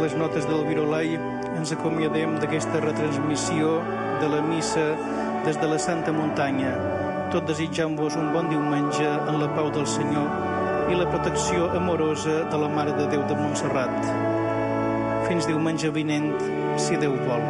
les notes del Virolai, ens acomiadem d'aquesta retransmissió de la missa des de la Santa Muntanya, tot desitjant-vos un bon diumenge en la pau del Senyor i la protecció amorosa de la Mare de Déu de Montserrat. Fins diumenge vinent, si Déu vol.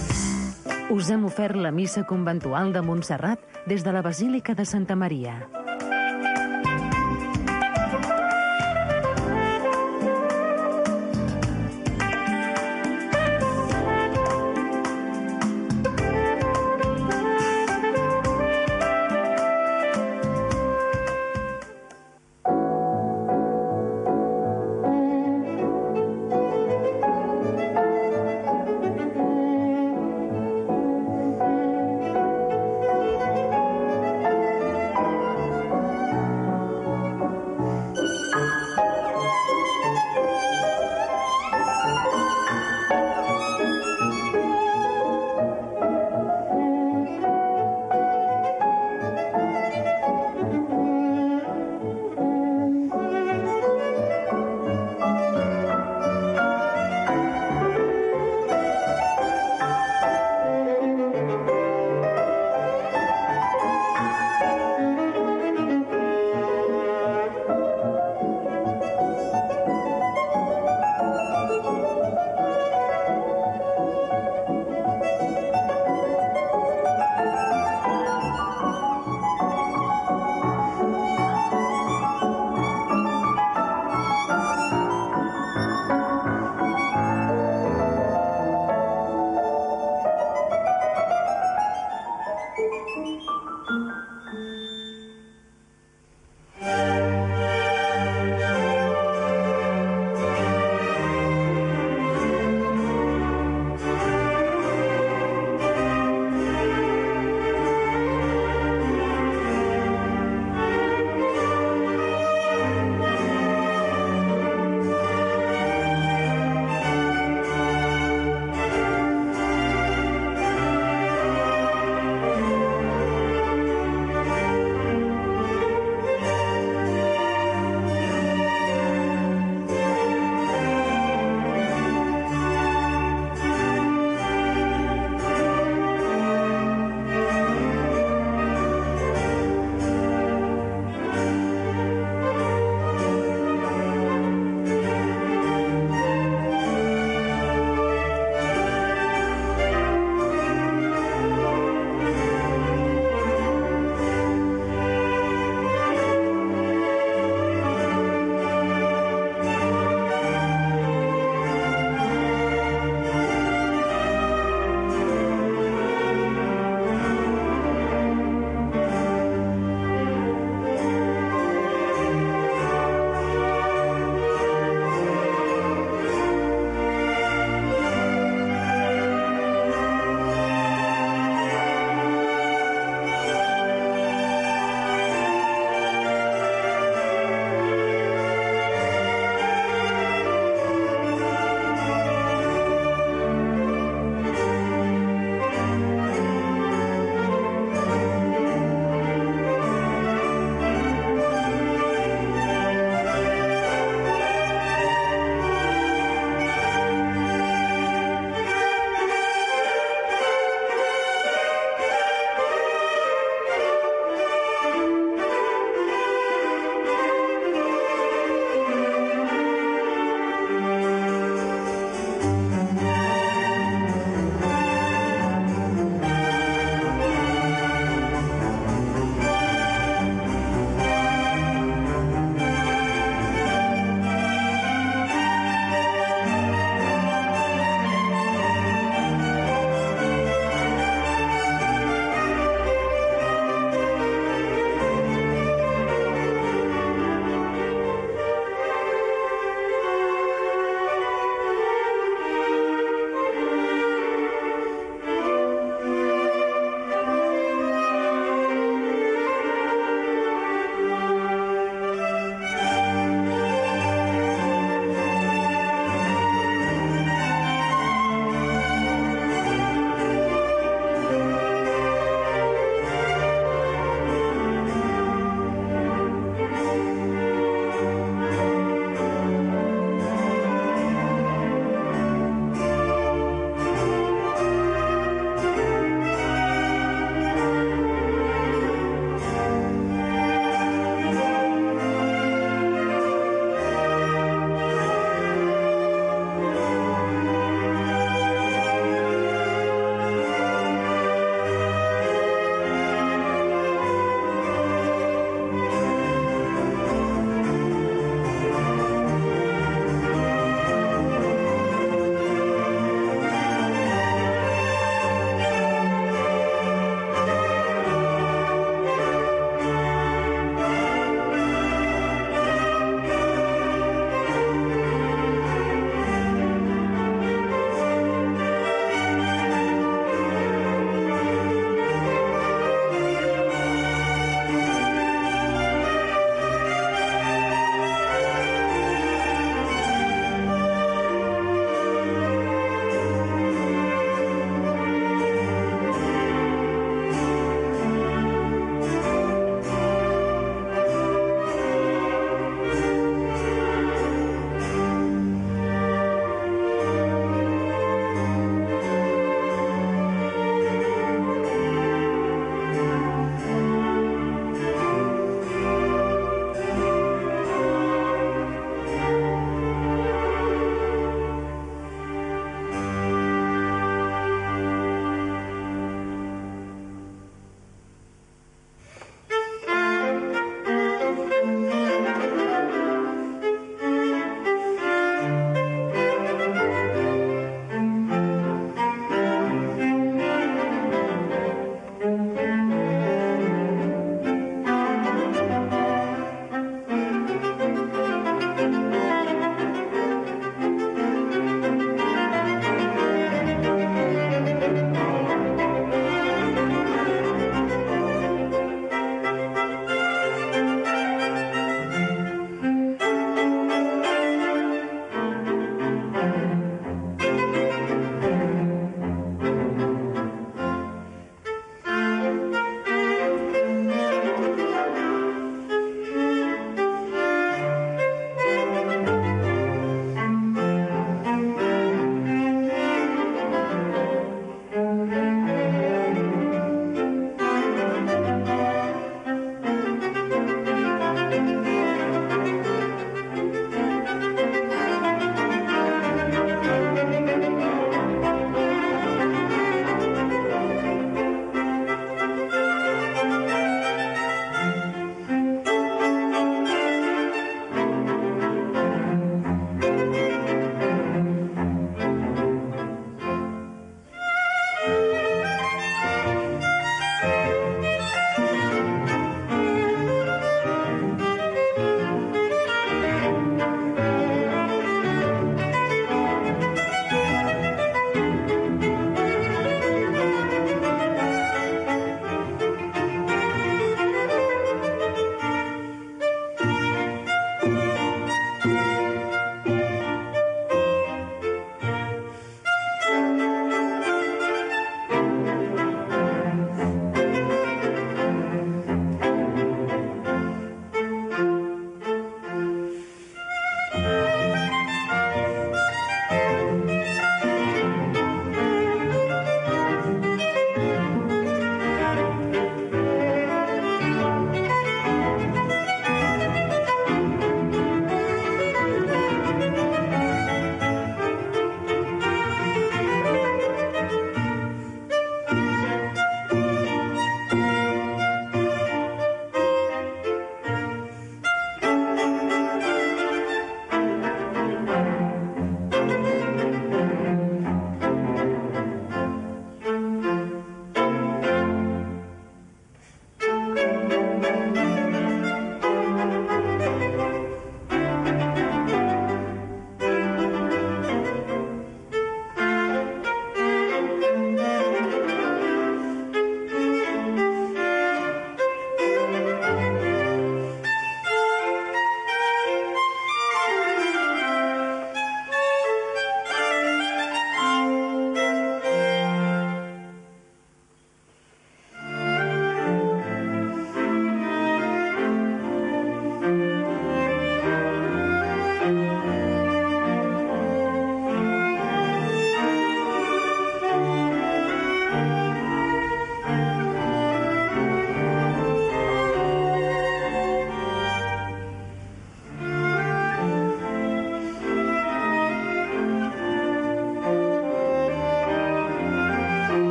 Us hem ofert la missa conventual de Montserrat des de la Basílica de Santa Maria.